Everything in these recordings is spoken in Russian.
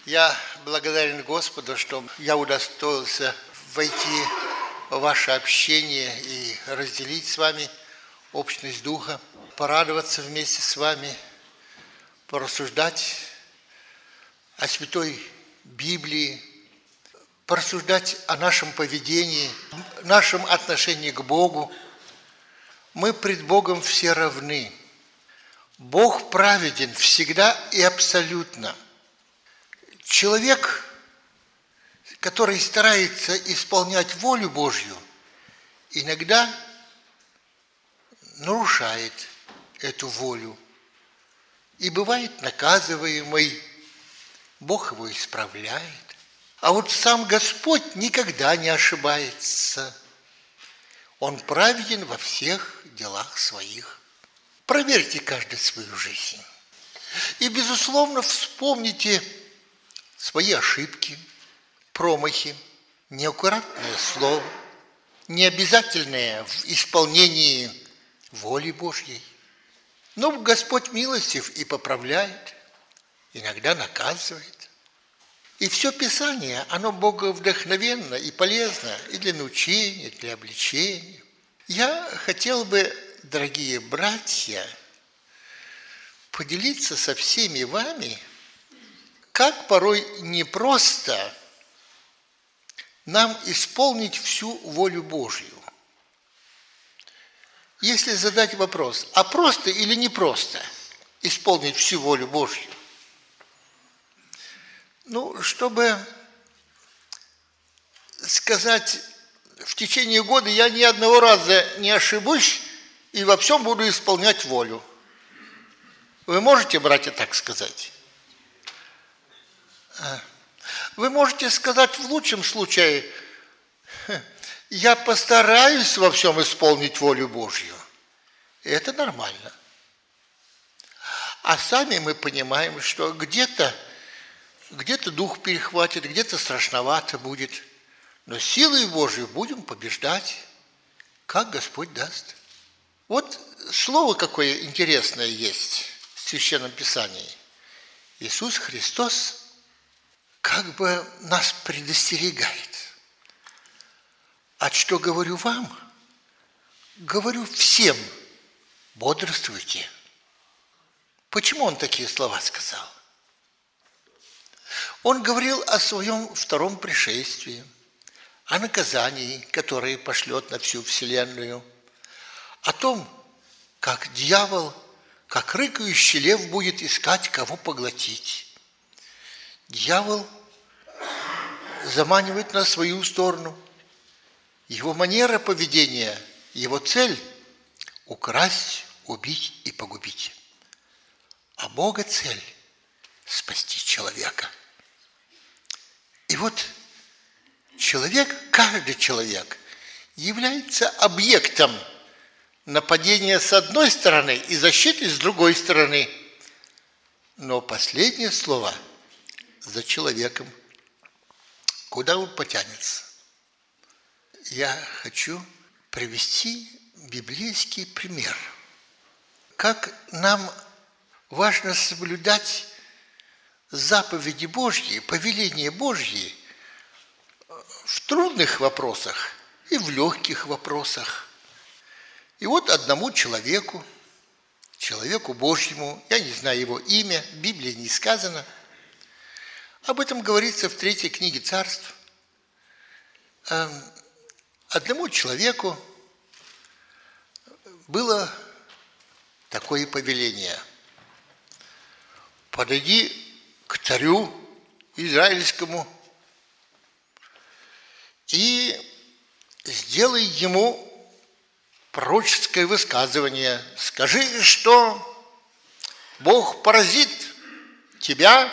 Я благодарен Господу, что я удостоился войти в ваше общение и разделить с вами общность Духа, порадоваться вместе с вами, порассуждать о Святой Библии, порассуждать о нашем поведении, нашем отношении к Богу. Мы пред Богом все равны. Бог праведен всегда и абсолютно. Человек, который старается исполнять волю Божью, иногда нарушает эту волю и бывает наказываемый. Бог его исправляет. А вот сам Господь никогда не ошибается. Он праведен во всех делах своих. Проверьте каждый свою жизнь. И, безусловно, вспомните свои ошибки, промахи, неаккуратное слово, необязательное в исполнении воли Божьей. Но Господь милостив и поправляет, иногда наказывает. И все Писание, оно боговдохновенно и полезно и для научения, и для обличения. Я хотел бы, дорогие братья, поделиться со всеми вами, как порой непросто нам исполнить всю волю Божью. Если задать вопрос, а просто или непросто исполнить всю волю Божью? Чтобы сказать, в течение года я ни одного раза не ошибусь и во всем буду исполнять волю. Вы можете, братья, так сказать? Вы можете сказать в лучшем случае, я постараюсь во всем исполнить волю Божью. И это нормально. А сами мы понимаем, что где-то дух перехватит, где-то страшновато будет. Но силой Божьей будем побеждать, как Господь даст. Вот слово какое интересное есть в Священном Писании. Иисус Христос как бы нас предостерегает. А что говорю вам? Говорю всем, бодрствуйте. Почему он такие слова сказал? Он говорил о своем втором пришествии, о наказании, которое пошлет на всю вселенную, о том, как дьявол, как рыкающий лев будет искать, кого поглотить. Дьявол заманивает на свою сторону. Его манера поведения, его цель – украсть, убить и погубить. А Бога цель – спасти человека. И вот человек, каждый человек является объектом нападения с одной стороны и защиты с другой стороны. Но последнее слово за человеком. Куда он потянется? Я хочу привести библейский пример. Как нам важно соблюдать заповеди Божьи, повеления Божьи в трудных вопросах и в легких вопросах. И вот одному человеку Божьему, я не знаю его имя, в Библии не сказано, об этом говорится в 3 книге Царств. Одному человеку было такое повеление. Подойди к царю израильскому и сделай ему пророческое высказывание. Скажи, что Бог поразит тебя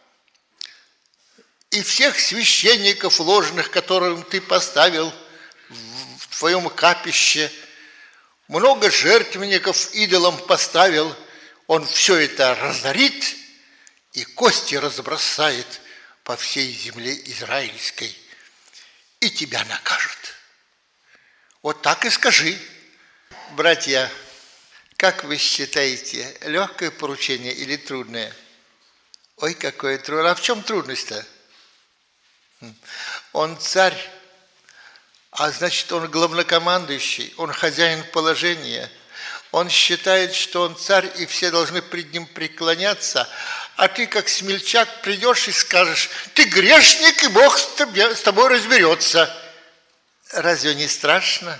и всех священников ложных, которым ты поставил в твоем капище, много жертвенников идолам поставил, он все это разорит и кости разбросает по всей земле израильской и тебя накажет. Вот так и скажи. Братья, как вы считаете, легкое поручение или трудное? Ой, какое трудно. А в чем трудность-то? Он царь, а значит, он главнокомандующий, он хозяин положения. Он считает, что он царь, и все должны пред ним преклоняться. А ты, как смельчак, придешь и скажешь: ты грешник, и Бог с тобой разберется. Разве не страшно?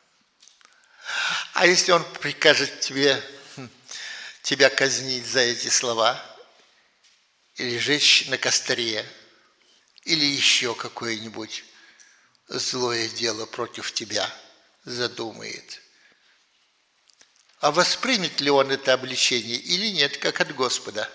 А если он прикажет тебя казнить за эти слова, или жечь на костре, или еще какое-нибудь злое дело против тебя задумает? А воспримет ли он это обличение или нет, как от Господа?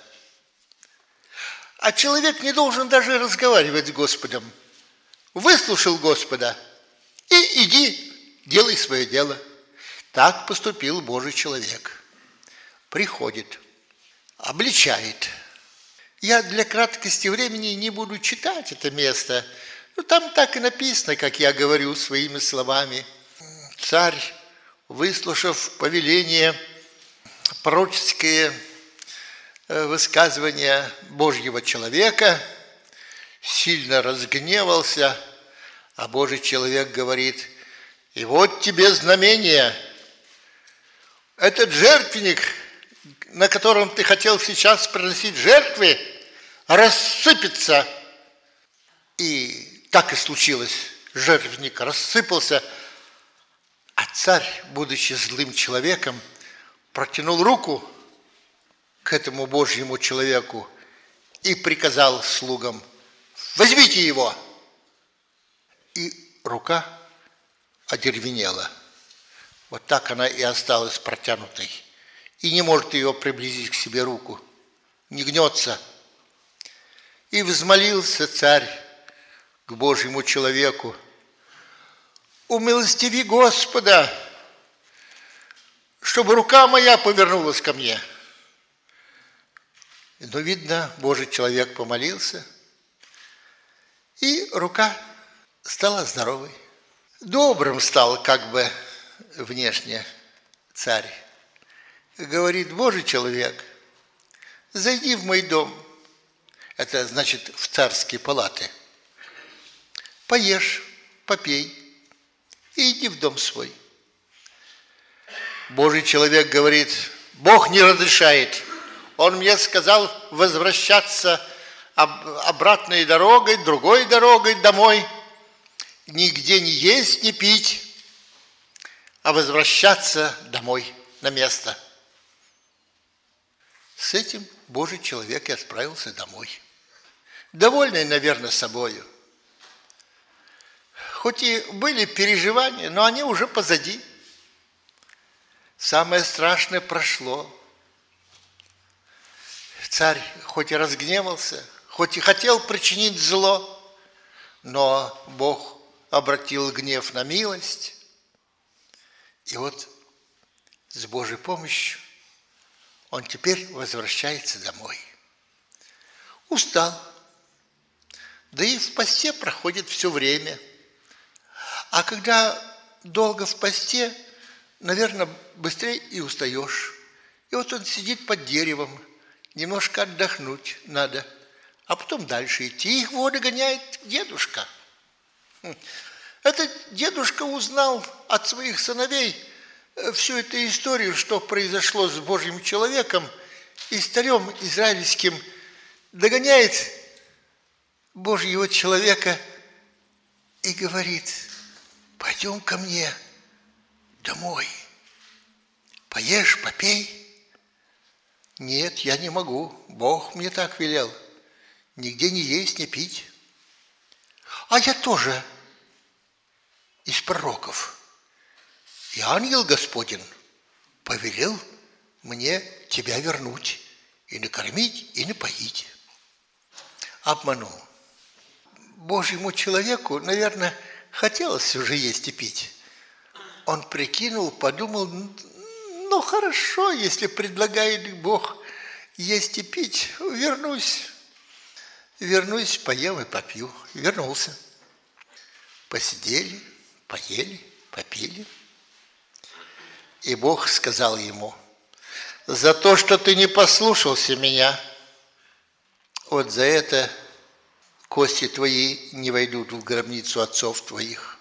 А человек не должен даже разговаривать с Господом. Выслушал Господа и иди, делай свое дело. Так поступил Божий человек. Приходит, обличает. Я для краткости времени не буду читать это место. Но там так и написано, как я говорю своими словами. Царь, выслушав повеление, пророческое высказывание Божьего человека, сильно разгневался, а Божий человек говорит: и вот тебе знамение. Этот жертвенник, на котором ты хотел сейчас приносить жертвы, рассыпется. И так и случилось. Жертвенник рассыпался, а царь, будучи злым человеком, протянул руку к этому Божьему человеку и приказал слугам: возьмите его. И рука одеревенела. Вот так она и осталась протянутой. И не может ее приблизить к себе руку. Не гнется. И взмолился царь к Божьему человеку: умилостиви Господа, чтобы рука моя повернулась ко мне. Но, видно, Божий человек помолился, и рука стала здоровой. Добрым стал как бы внешне царь. Говорит: Божий человек, зайди в мой дом. Это значит в царские палаты. Поешь, попей и иди в дом свой. Божий человек говорит: Бог не разрешает. Он мне сказал возвращаться обратной дорогой, другой дорогой домой. Нигде не есть, не пить, а возвращаться домой, на место. С этим Божий человек и отправился домой. Довольный, наверное, собою. Хоть и были переживания, но они уже позади. Самое страшное прошло. Царь хоть и разгневался, хоть и хотел причинить зло, но Бог обратил гнев на милость. И вот с Божьей помощью он теперь возвращается домой. Устал. Да и в посте проходит все время. А когда долго в посте, наверное, быстрее и устаешь. И вот он сидит под деревом, немножко отдохнуть надо, а потом дальше идти. Их догоняет дедушка. Этот дедушка узнал от своих сыновей всю эту историю, что произошло с Божьим человеком, и с царем израильским догоняет Божьего человека и говорит: пойдем ко мне домой, поешь, попей. Нет, я не могу, Бог мне так велел, нигде не есть, не пить. А я тоже из пророков. И ангел Господень повелел мне тебя вернуть и накормить, и напоить. Обманул. Божьему человеку, наверное, хотелось уже есть и пить. Он прикинул, подумал: ну хорошо, если предлагает Бог есть и пить, вернусь, поем и попью. Вернулся. Посидели, поели, попили. И Бог сказал ему: за то, что ты не послушался меня, вот за это кости твои не войдут в гробницу отцов твоих.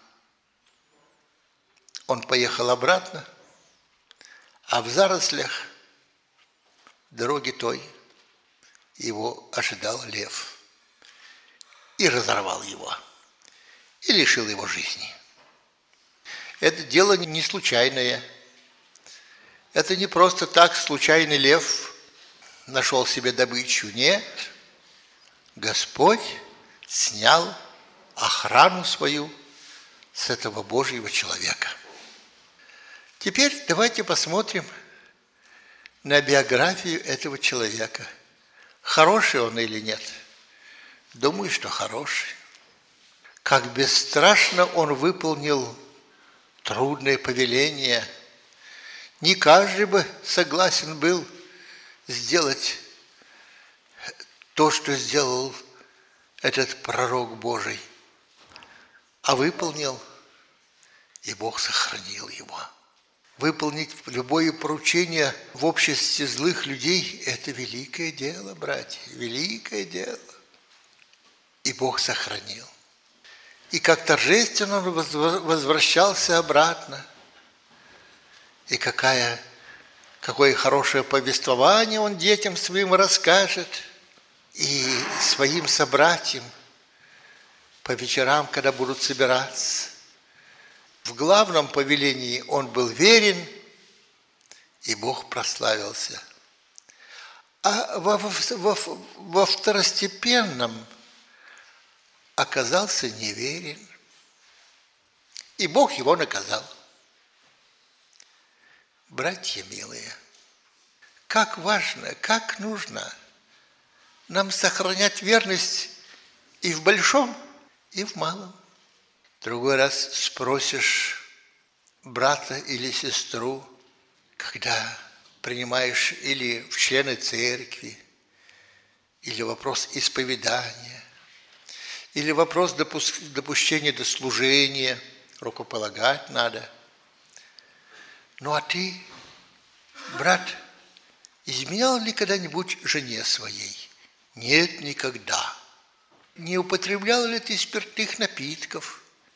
Он поехал обратно, а в зарослях дороги той его ожидал лев и разорвал его, и лишил его жизни. Это дело не случайное. Это не просто так случайный лев нашел себе добычу. Нет, Господь снял охрану свою с этого Божьего человека. Теперь давайте посмотрим на биографию этого человека. Хороший он или нет? Думаю, что хороший. Как бесстрашно он выполнил трудное повеление. Не каждый бы согласен был сделать то, что сделал этот пророк Божий, а выполнил, и Бог сохранил его. Выполнить любое поручение в обществе злых людей – это великое дело, братья, великое дело. И Бог сохранил. И как торжественно он возвращался обратно. И какое хорошее повествование он детям своим расскажет. И своим собратьям по вечерам, когда будут собираться. В главном повелении он был верен, и Бог прославился. А во второстепенном оказался неверен, и Бог его наказал. Братья милые, как важно, как нужно нам сохранять верность и в большом, и в малом. Другой раз спросишь брата или сестру, когда принимаешь или в члены церкви, или вопрос исповедания, или вопрос допущения до служения, рукополагать надо. Ну а ты, брат, изменял ли когда-нибудь жене своей? Нет, никогда. Не употреблял ли ты спиртных напитков?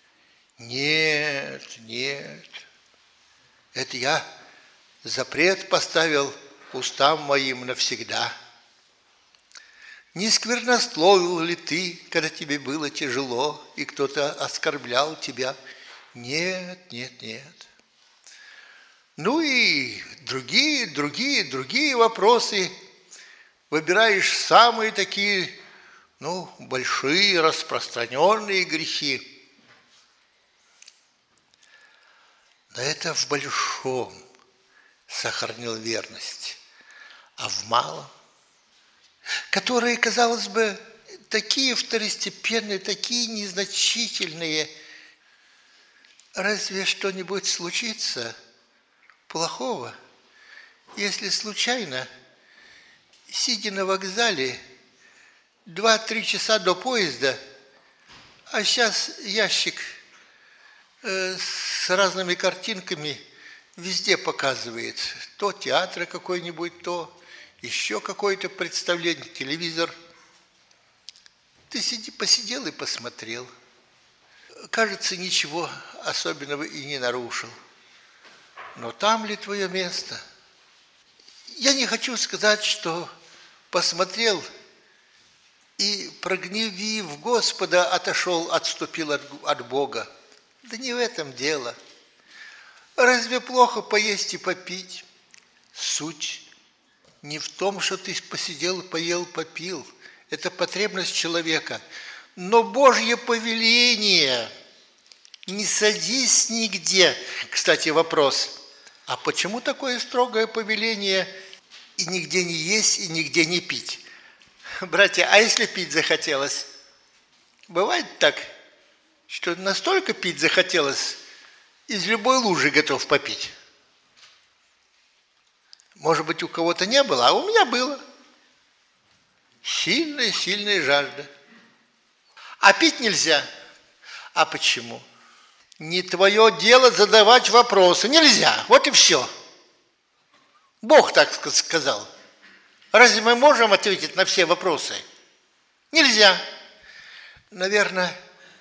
Нет, нет. Это я запрет поставил устам моим навсегда. Не сквернословил ли ты, когда тебе было тяжело, и кто-то оскорблял тебя? Нет, нет, нет. Ну и другие вопросы. Выбираешь самые такие, большие, распространенные грехи. Но это в большом сохранил верность, а в малом, которые, казалось бы, такие второстепенные, такие незначительные, разве что-нибудь случится плохого, если случайно, сидя на вокзале 2-3 часа до поезда, а сейчас ящик с разными картинками везде показывает. То театр какой-нибудь, то еще какое-то представление, телевизор. Ты посидел и посмотрел. Кажется, ничего особенного и не нарушил. Но там ли твое место? Я не хочу сказать, что посмотрел и, прогневив Господа, отступил от Бога. Да не в этом дело. Разве плохо поесть и попить? Суть не в том, что ты посидел, поел, попил. Это потребность человека. Но Божье повеление – не садись нигде. Кстати, вопрос. А почему такое строгое повеление и нигде не есть, и нигде не пить? Братья, а если пить захотелось? Бывает так, что настолько пить захотелось, из любой лужи готов попить. Может быть, у кого-то не было, а у меня было. Сильная жажда. А пить нельзя. А почему? Не твое дело задавать вопросы. Нельзя. Вот и все. Бог так сказал. Разве мы можем ответить на все вопросы? Нельзя. Наверное,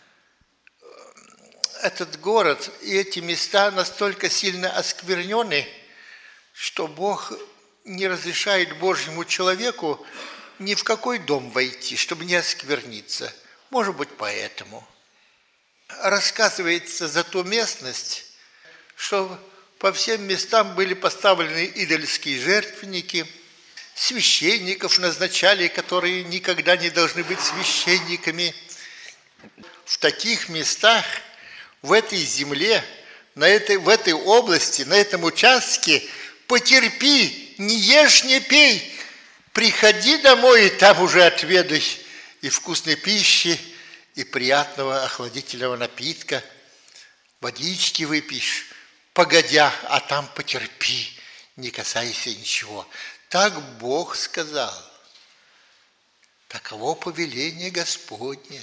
этот город и эти места настолько сильно осквернены, что Бог не разрешает Божьему человеку ни в какой дом войти, чтобы не оскверниться. Может быть, поэтому. Рассказывается за ту местность, что по всем местам были поставлены идольские жертвенники, священников назначали, которые никогда не должны быть священниками. В таких местах, в этой земле, в этой области, на этом участке потерпи, не ешь, не пей, приходи домой, и там уже отведай и вкусной пищи, и приятного охладительного напитка, водички выпьешь, погодя, а там потерпи, не касайся ничего. Так Бог сказал. Таково повеление Господне.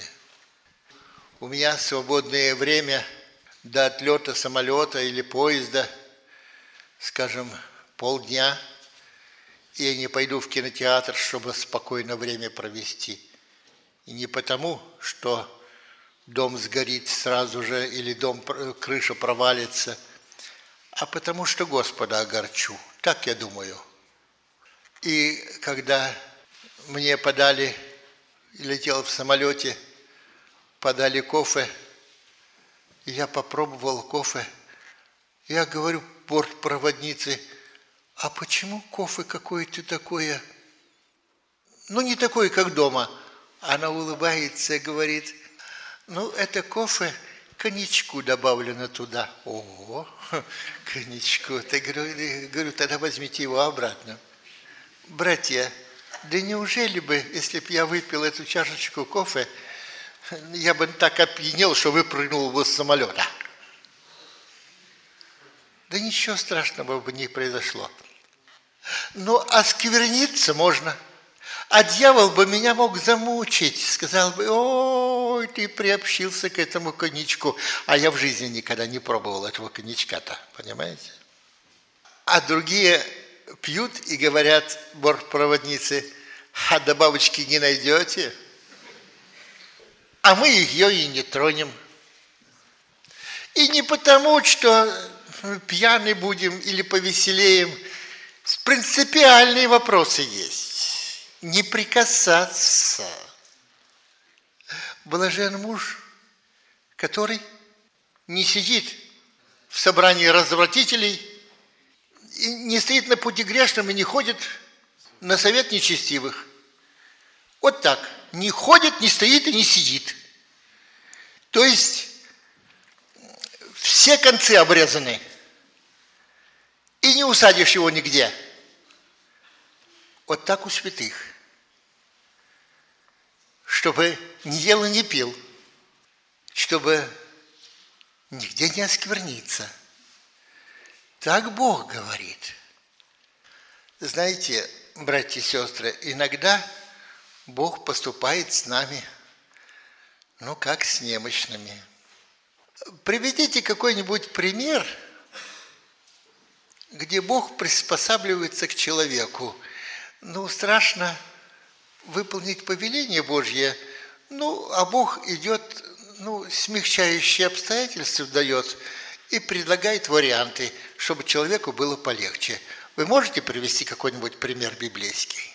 У меня свободное время до отлета самолета или поезда, скажем, полдня, и я не пойду в кинотеатр, чтобы спокойно время провести. И не потому, что дом сгорит сразу же или крыша провалится, а потому что Господа огорчу. Так я думаю. И когда мне летел в самолете, подали кофе, и я попробовал кофе, я говорю бортпроводнице: а почему кофе какое-то такое, не такое, как дома? Она улыбается и говорит: это кофе, коньячку добавлено туда. Ого, коньячку. Я говорю, тогда возьмите его обратно. Братья, да неужели бы, если бы я выпил эту чашечку кофе, я бы так опьянел, что выпрыгнул бы с самолета? Да ничего страшного бы не произошло. Но оскверниться можно. А дьявол бы меня мог замучить. Сказал бы: ой, ты приобщился к этому коньячку. А я в жизни никогда не пробовал этого коньячка-то. Понимаете? А другие пьют и говорят бортпроводнице: а добавочки не найдете? А мы ее и не тронем. И не потому, что пьяны будем или повеселеем. Принципиальные вопросы есть. Не прикасаться. Блажен муж, который не сидит в собрании развратителей, и не стоит на пути грешном и не ходит на совет нечестивых. Вот так. Не ходит, не стоит и не сидит. То есть все концы обрезаны. И не усадишь его нигде. Вот так у святых. Чтобы не ел и не пил. Чтобы нигде не оскверниться. Так Бог говорит. Знаете, братья и сестры, иногда Бог поступает с нами, как с немощными. Приведите какой-нибудь пример, где Бог приспосабливается к человеку. Страшно выполнить повеление Божье, а Бог идет, смягчающие обстоятельства дает и предлагает варианты, чтобы человеку было полегче. Вы можете привести какой-нибудь пример библейский?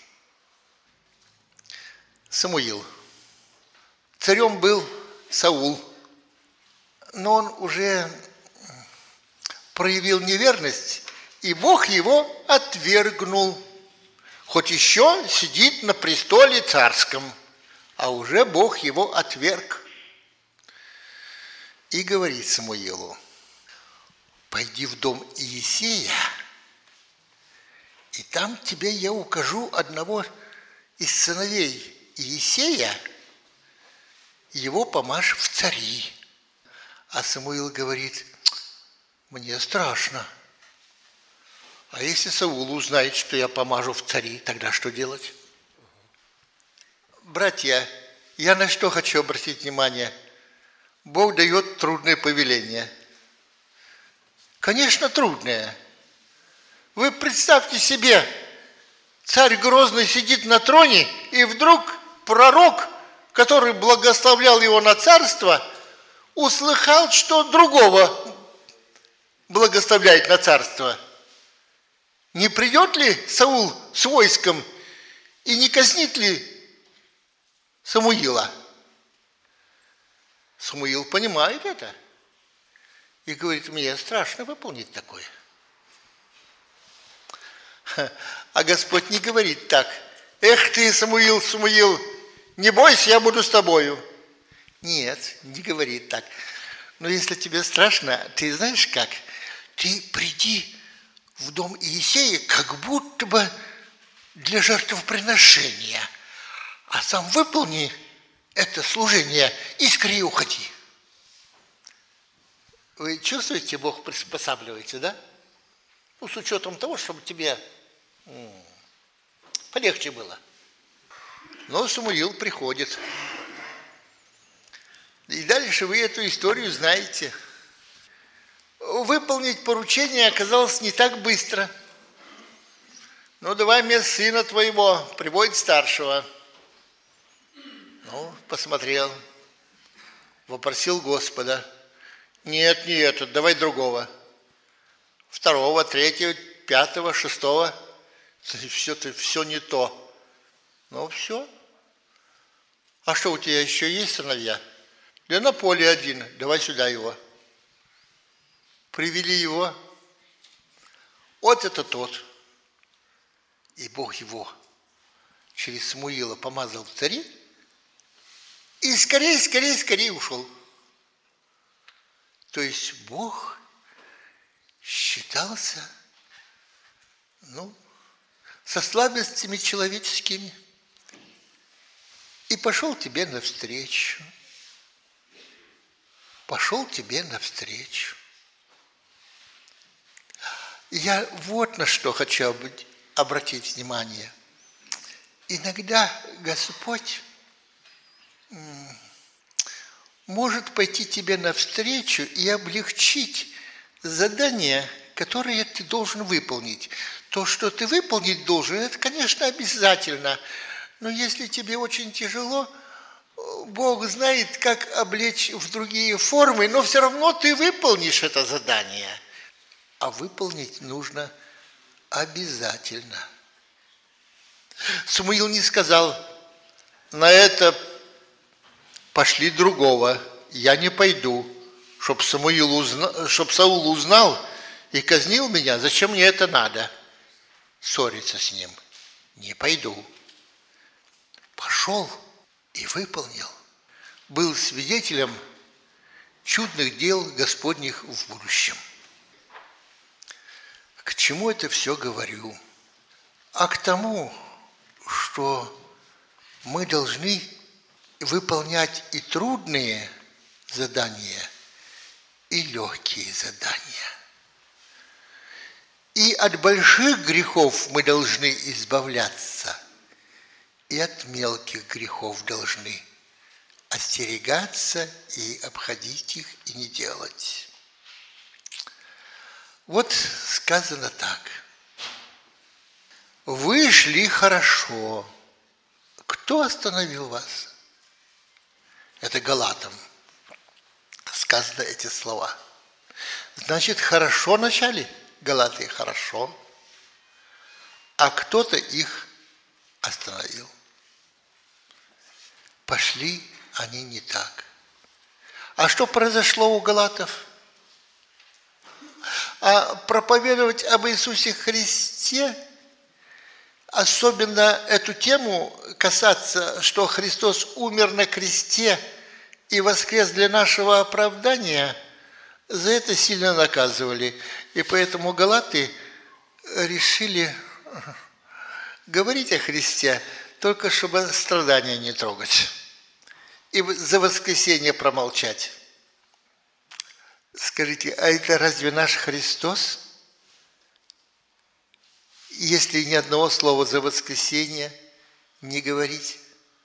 Самуил. Царем был Саул, но он уже проявил неверность, и Бог его отвергнул. Хоть еще сидит на престоле царском, а уже Бог его отверг. И говорит Самуилу: пойди в дом Иисея, и там тебе я укажу одного из сыновей Иисея, его помажь в цари. А Самуил говорит: мне страшно. А если Саул узнает, что я помажу в цари, тогда что делать? Братья, я на что хочу обратить внимание? Бог дает трудное повеление. Конечно, трудное. Вы представьте себе, царь грозный сидит на троне, и вдруг пророк который благословлял его на царство, услыхал, что другого благословляет на царство. Не придет ли Саул с войском и не казнит ли Самуила? Самуил понимает это и говорит: мне страшно выполнить такое. А Господь не говорит так: эх ты, Самуил, Самуил, не бойся, я буду с тобою. Нет, не говорит так. Но если тебе страшно, ты знаешь как? Ты приди в дом Иисея как будто бы для жертвоприношения, а сам выполни это служение и скорее уходи. Вы чувствуете, Бог приспосабливается, да? Ну, с учетом того, чтобы тебе полегче было. Но Самуил приходит. И дальше вы эту историю знаете. Выполнить поручение оказалось не так быстро. Ну, давай мне сына твоего, приводит старшего. Ну, посмотрел, вопросил Господа. Нет, не этот, давай другого. Второго, третьего, пятого, шестого. Все не то. Ну, все. А что, у тебя еще есть сыновья? Да на поле один, давай сюда его. Привели его. Вот это тот. И Бог его через Самуила помазал в цари и скорее ушел. То есть Бог считался, со слабостями человеческими и пошел тебе навстречу. Пошел тебе навстречу. Я вот на что хочу обратить внимание. Иногда Господь может пойти тебе навстречу и облегчить задание, которое ты должен выполнить. То, что ты выполнить должен, это, конечно, обязательно. Но если тебе очень тяжело, Бог знает, как облечь в другие формы, но все равно ты выполнишь это задание. А выполнить нужно обязательно. Самуил не сказал: на это пошли другого, я не пойду, чтоб Саул узнал и казнил меня, зачем мне это надо? Ссориться с ним. Не пойду. Пошел и выполнил. Был свидетелем чудных дел Господних в будущем. К чему это все говорю? А к тому, что мы должны выполнять и трудные задания, и легкие задания. И от больших грехов мы должны избавляться, и от мелких грехов должны остерегаться и обходить их и не делать. Вот сказано так. Вы шли хорошо. Кто остановил вас? Это Галатам сказано эти слова. Значит, хорошо начали Галаты, хорошо. А кто-то их остановил. Пошли они не так. А что произошло у галатов? А проповедовать об Иисусе Христе, особенно эту тему касаться, что Христос умер на кресте и воскрес для нашего оправдания, за это сильно наказывали. И поэтому галаты решили говорить о Христе, только чтобы страдания не трогать. И за воскресение промолчать. Скажите, а это разве наш Христос? Если ни одного слова за воскресение не говорить?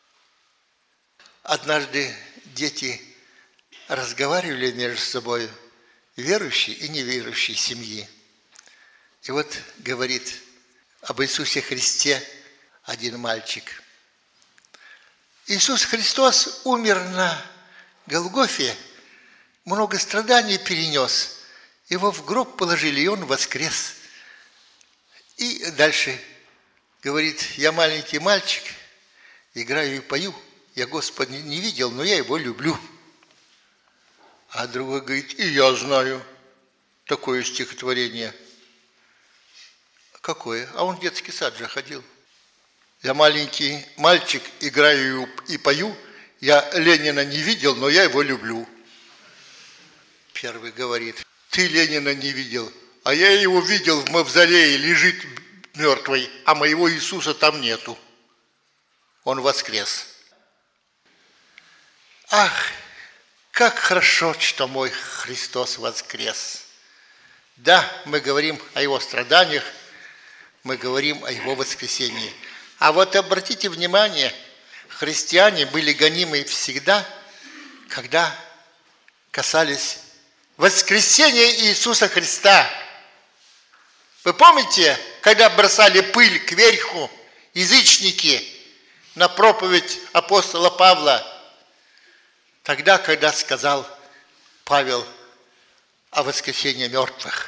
Однажды дети разговаривали между собой, верующие и неверующие семьи. И вот говорит об Иисусе Христе один мальчик. Иисус Христос умер на Голгофе, много страданий перенес. Его в гроб положили, и он воскрес. И дальше говорит: я маленький мальчик, играю и пою, я Господа не видел, но я его люблю. А другой говорит: и я знаю такое стихотворение. Какое? А он в детский сад же ходил. Я маленький мальчик, играю и пою, я Ленина не видел, но я его люблю. Первый говорит: ты Ленина не видел, а я его видел в мавзолее, лежит мертвый, а моего Иисуса там нету. Он воскрес. Ах, как хорошо, что мой Христос воскрес. Да, мы говорим о Его страданиях, мы говорим о Его воскресении. А вот обратите внимание, христиане были гонимы всегда, когда касались воскресения Иисуса Христа. Вы помните, когда бросали пыль кверху язычники на проповедь апостола Павла? Тогда, когда сказал Павел о воскресении мертвых.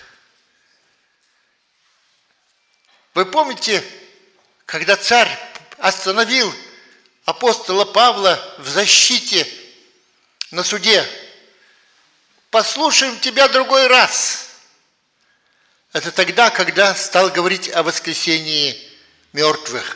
Вы помните, когда царь остановил апостола Павла в защите на суде? Послушаем тебя другой раз. Это тогда, когда стал говорить о воскресении мертвых.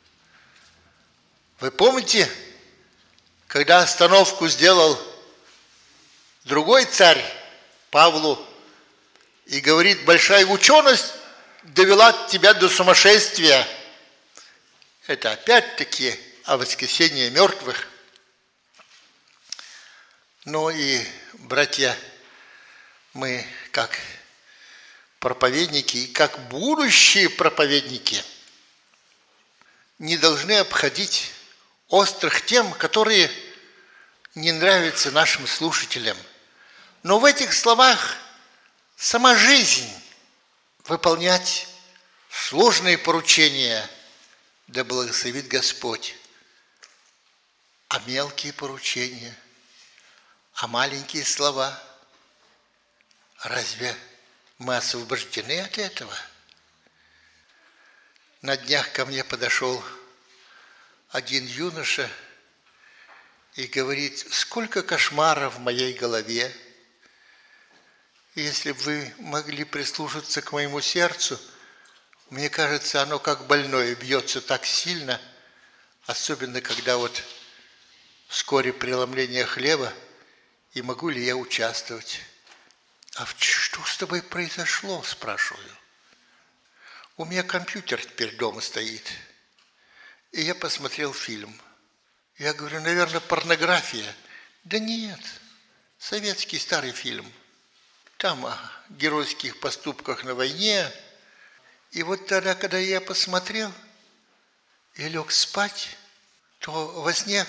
Вы помните, когда остановку сделал другой царь Павлу и говорит: большая ученость довела тебя до сумасшествия. Это опять-таки о воскресении мертвых. Ну и, братья, мы как проповедники и как будущие проповедники не должны обходить острых тем, которые не нравятся нашим слушателям. Но в этих словах сама жизнь. Выполнять сложные поручения, да благословит Господь. А мелкие поручения, а маленькие слова, разве мы освобождены от этого? На днях ко мне подошел один юноша и говорит: сколько кошмаров в моей голове. Если бы вы могли прислушаться к моему сердцу, мне кажется, оно как больное бьется так сильно, особенно когда вот вскоре преломление хлеба, и могу ли я участвовать. А что с тобой произошло, спрашиваю. У меня компьютер теперь дома стоит, и я посмотрел фильм. Я говорю: наверное, порнография. Да нет, советский старый фильм. Там о геройских поступках на войне. И вот тогда, когда я посмотрел и лег спать, то во сне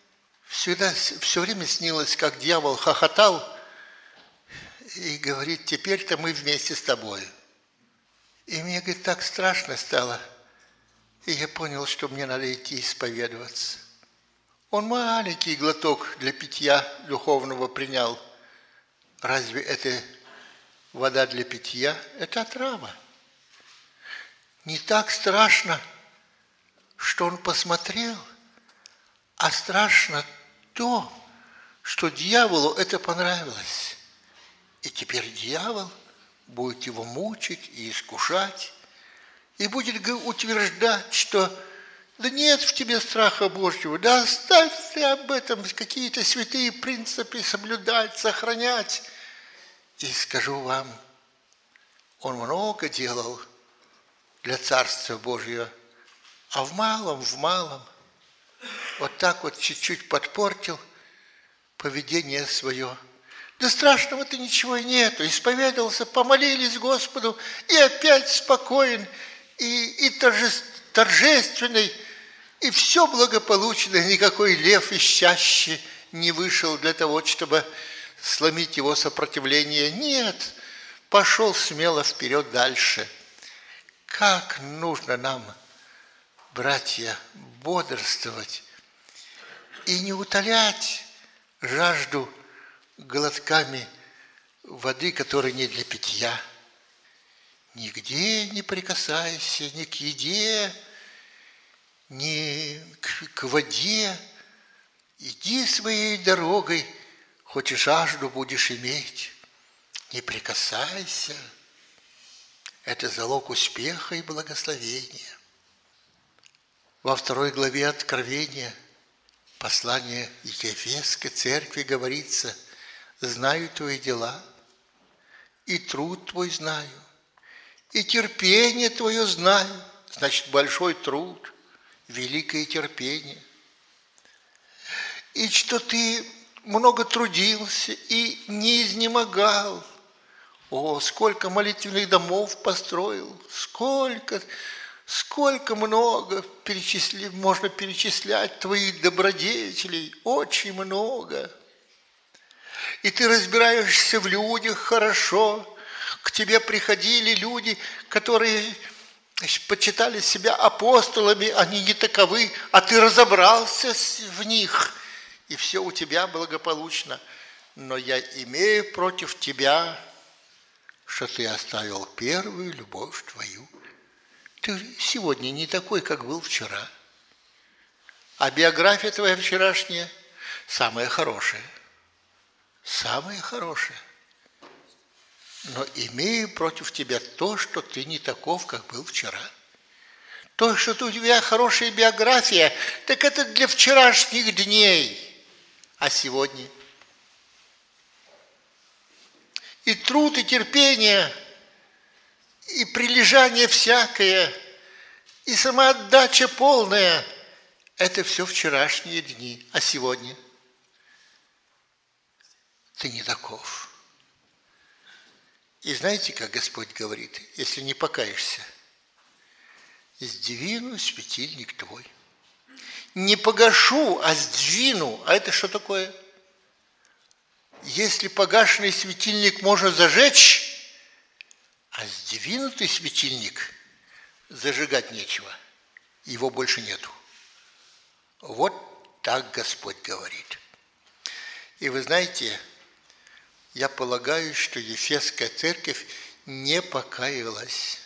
все время снилось, как дьявол хохотал и говорит: теперь-то мы вместе с тобой. И мне, говорит, так страшно стало. И я понял, что мне надо идти исповедоваться. Он маленький глоток для питья духовного принял. Разве это вода для питья? Это отрава. Не так страшно, что он посмотрел, а страшно то, что дьяволу это понравилось. И теперь дьявол будет его мучить и искушать, и будет утверждать, что да нет в тебе страха Божьего, да оставь ты об этом, какие-то святые принципы соблюдать, сохранять. И скажу вам, он много делал для Царства Божьего, а в малом, вот так вот чуть-чуть подпортил поведение свое. Да страшного-то ничего нету. Исповедовался, помолились Господу, и опять спокоен, и торжественный, и все благополучно, никакой лев ищащий не вышел для того, чтобы сломить его сопротивление. Нет, пошел смело вперед дальше. Как нужно нам, братья, бодрствовать и не утолять жажду глотками воды, которая не для питья. Нигде не прикасайся ни к еде, ни к воде. Иди своей дорогой, хоть и жажду будешь иметь. Не прикасайся. Это залог успеха и благословения. Во 2 главе Откровения послания Ефесской церкви говорится: знаю твои дела, и труд твой знаю, и терпение твое знаю. Значит, большой труд, великое терпение. И что ты много трудился и не изнемогал. О, сколько молитвенных домов построил, сколько много можно перечислять твоих добродетелей, очень много. И ты разбираешься в людях хорошо. К тебе приходили люди, которые почитали себя апостолами, они не таковы, а ты разобрался в них, и все у тебя благополучно. Но я имею против тебя, что ты оставил первую любовь твою. Ты сегодня не такой, как был вчера. А биография твоя вчерашняя самая хорошая. Самая хорошая. Но имею против тебя то, что ты не таков, как был вчера. То, что у тебя хорошая биография, так это для вчерашних дней. А сегодня? И труд, и терпение, и прилежание всякое, и самоотдача полная – это все вчерашние дни. А сегодня? Ты не таков. И знаете, как Господь говорит, если не покаешься? Сдвину светильник твой. Не погашу, а сдвину. А это что такое? Если погашенный светильник можно зажечь, а сдвинутый светильник зажигать нечего. Его больше нету. Вот так Господь говорит. И вы знаете, я полагаю, что Ефесская церковь не покаялась.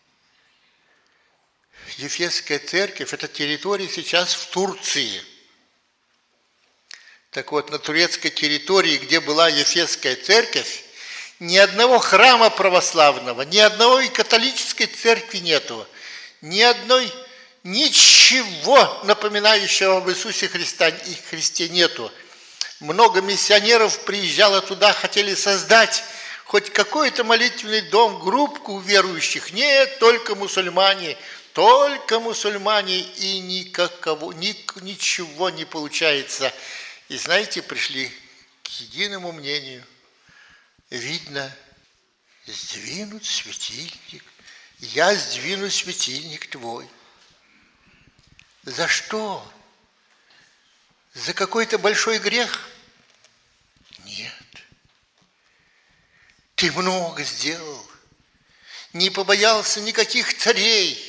Ефесская церковь – это территория сейчас в Турции. Так вот, на турецкой территории, где была Ефесская церковь, ни одного храма православного, ни одной католической церкви нету, ни одной, ничего напоминающего об Иисусе Христе нету. Много миссионеров приезжало туда, хотели создать хоть какой-то молитвенный дом, группку верующих. Нет, только мусульмане, и ничего не получается. И знаете, пришли к единому мнению. Видно, сдвинут светильник. Я сдвину светильник твой. За что? За какой-то большой грех? Нет. Ты много сделал. Не побоялся никаких царей.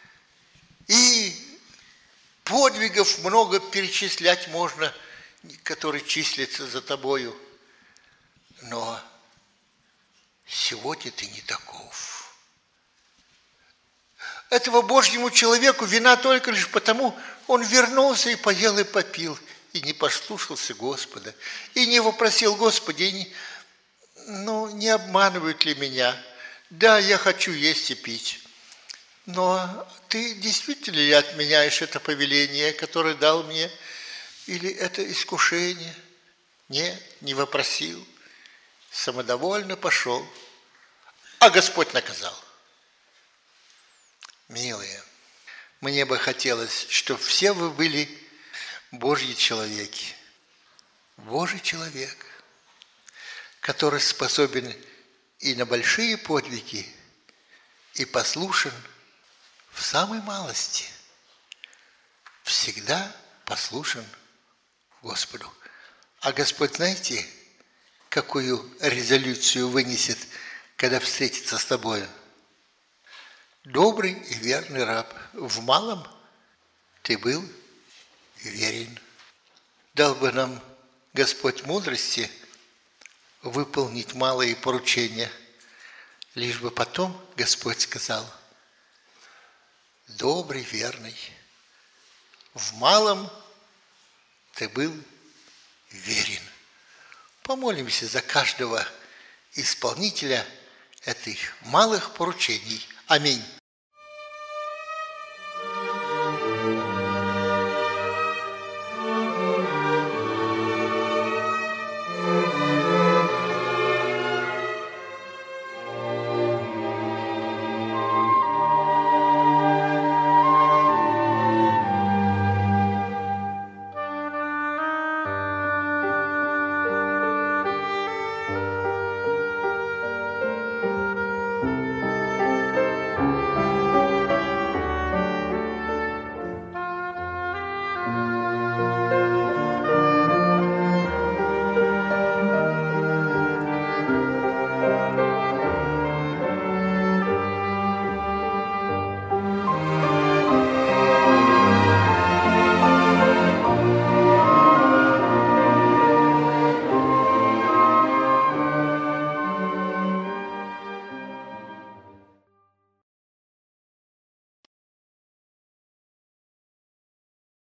И подвигов много перечислять можно, которые числятся за тобою. Но сегодня ты не таков. Этого Божьему человеку вина только лишь потому, он вернулся и поел и попил, и не послушался Господа, и не вопросил: Господи, не обманывают ли меня? Да, я хочу есть и пить. Но ты действительно ли отменяешь это повеление, которое дал мне? Или это искушение? Нет, не вопросил. Самодовольно пошел. А Господь наказал. Милые, мне бы хотелось, чтобы все вы были Божьи человеки. Божий человек, который способен и на большие подвиги, и послушен в самой малости. Всегда послушен Господу. А Господь, знаете, какую резолюцию вынесет, когда встретится с тобою? Добрый и верный раб, в малом ты был верен, дал бы нам Господь мудрости выполнить малые поручения, лишь бы потом Господь сказал: добрый, верный, в малом ты был верен. Помолимся за каждого исполнителя этих малых поручений. Аминь.